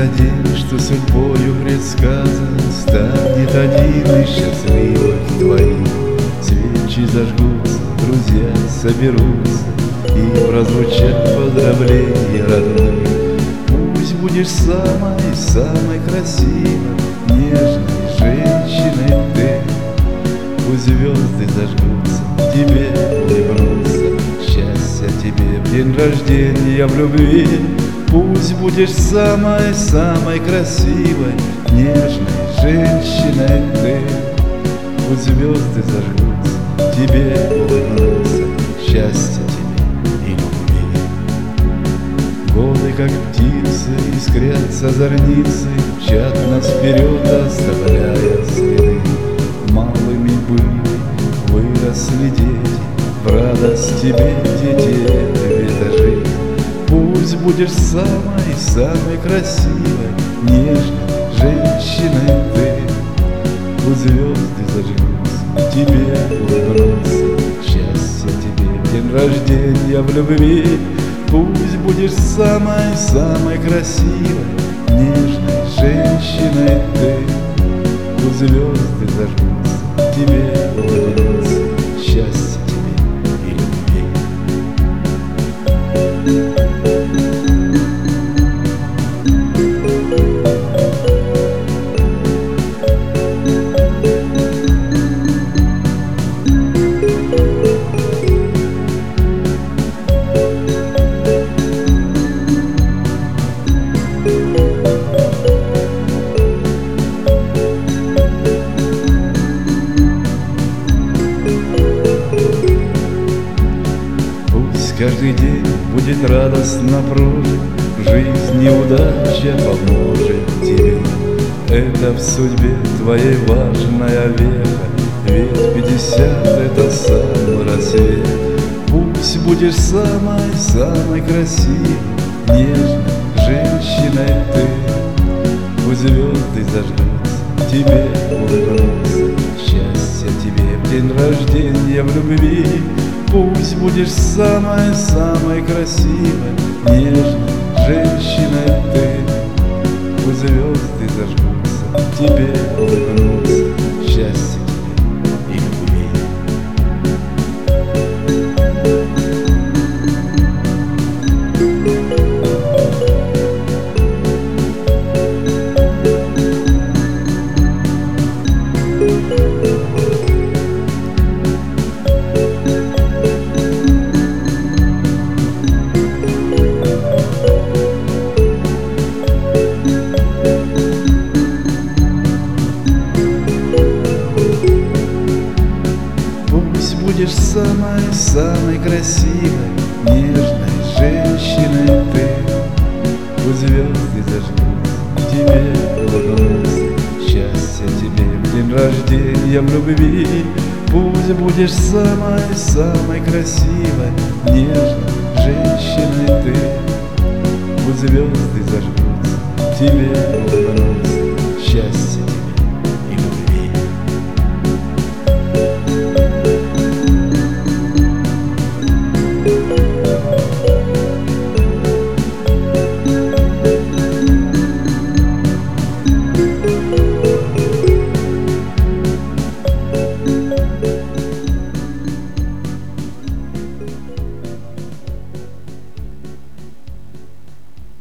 день, что судьбою предсказан, станет один из счастливых твоих. Свечи зажгутся, друзья соберутся, и прозвучат поздравления родных. Пусть будешь самой красивой, нежной женщиной ты. Пусть звезды зажгутся, тебе улыбнутся, счастья тебе в день рождения в любви. Пусть будешь самой красивой, нежной женщиной ты. Пусть звезды зажгутся, тебе улыбнутся, счастья тебе и любви. Годы, как птицы, искрятся зорницы, мчат нас вперед, оставляя следы. Малыми были, выросли дети, в радость тебе, детей, это жизнь. Пусть будешь самой красивой, нежной женщиной ты. Пусть звезды зажгутся, тебе улыбнутся, счастья тебе в день рождения в любви. Пусть будешь самой красивой, нежной женщиной ты. Пусть звезды зажгутся, тебе улыбнутся, счастья тебе и любви. Каждый день будет радостно прожит, в жизни удача поможет тебе. Это в судьбе твоей важная веха, ведь 50 — это самый рассвет. Пусть будешь самой красивой, нежной женщиной ты. Пусть звезды зажгутся, тебе улыбнутся, счастья тебе в день рождения в любви. Пусть будешь самой красивой, нежной женщиной ты. Пусть звезды зажгутся, тебе улыбнутся, счастья тебе и любви. Будешь самой красивой, нежной женщиной ты. Пусть звезды зажгутся, тебе улыбнутся, счастья тебе в день рождения в любви. Пусть будешь самой красивой, нежной женщиной ты. Пусть звезды зажгутся, тебе улыбнутся, счастья